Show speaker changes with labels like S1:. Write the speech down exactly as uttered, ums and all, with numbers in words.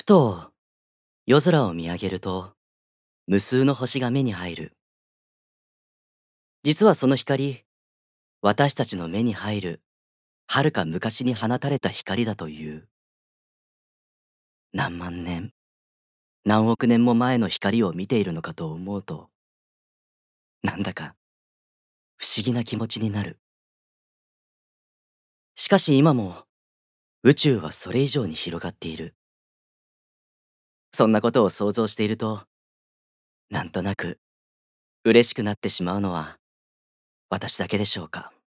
S1: と夜空を見上げると、無数の星が目に入る。実はその光、私たちの目に入る、遥か昔に放たれた光だという。何万年、何億年も前の光を見ているのかと思うと、なんだか不思議な気持ちになる。しかし今も、宇宙はそれ以上に広がっている。そんなことを想像していると、なんとなく嬉しくなってしまうのは私だけでしょうか。